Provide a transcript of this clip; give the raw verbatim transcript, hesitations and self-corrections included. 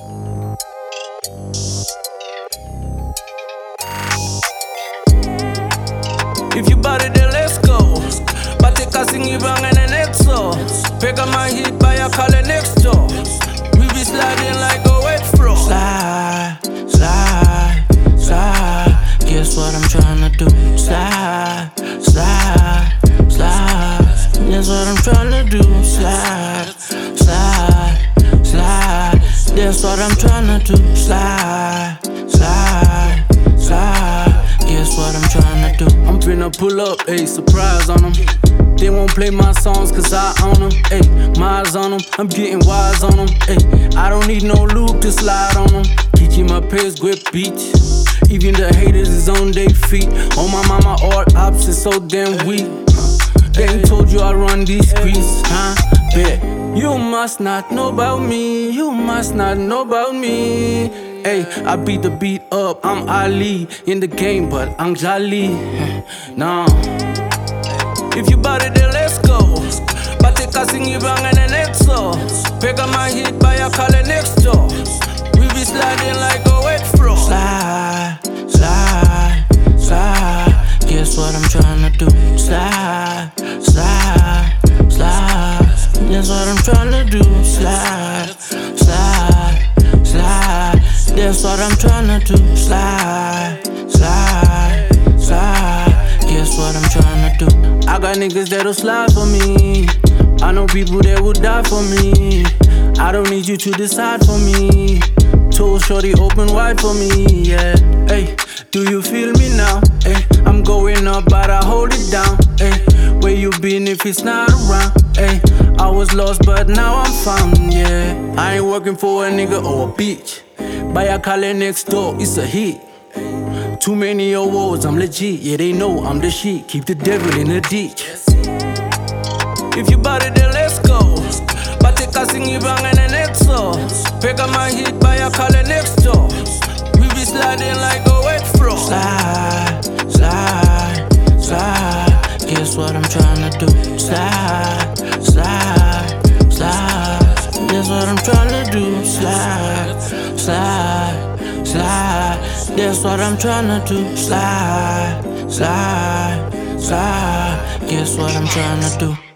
If you bought it, then let's go. Bate casting you bang and an exo. Pick up my heat by a collar next door. We be sliding like a wet fro. Slide, slide, slide. Guess what I'm tryna do? Slide, slide, slide. Guess what I'm tryna do? Slide, slide, slide. That's what I'm tryna do. Slide, slide, slide. Guess what I'm tryna do? I'm finna pull up, ayy, surprise on them. They won't play my songs cause I own them, ayy. My eyes on them, I'm getting wise on them, ayy. I don't need no lube to slide on them. Kiki my pace, grip beat. Even the haters is on their feet. On my mama, all ops is so damn weak. They ain't told you I run these streets, huh? Bet. You must not know about me, you must not know about me. Hey, I beat the beat up, I'm Ali. In the game, but I'm jolly. Nah. If you bought it, then let's go. Bate casting you bang and an exo. Pick up my heat by a collar next door. We be sliding like a wet fro. Slide, slide, slide. Guess what I'm tryna do? Slide, slide, slide. Guess what I'm tryna do? Slide, slide, slide. That's what I'm tryna do. Slide, slide, slide. Guess what I'm tryna do? I got niggas that'll slide for me. I know people that will die for me. I don't need you to decide for me. Told shorty open wide for me, yeah. Hey, do you feel me now? Hey, I'm going up, but I hold it down. Hey, where you been if it's not around? Hey, I was lost, but now I'm found, yeah. I ain't working for a nigga or a bitch. Buy a collar next door, it's a hit. Too many awards, I'm legit. Yeah, they know I'm the shit. Keep the devil in the ditch. If you bought it, then let's go. Bate casting you bang and an exo. Pick up my heat by a collar next door. We be sliding like a wet fro. Slide, slide, slide. Guess what I'm tryna do? Slide, slide, slide. Guess what I'm tryna do? Slide, slide, slide. That's what I'm tryna do. Slide, slide, slide. Guess what I'm tryna do?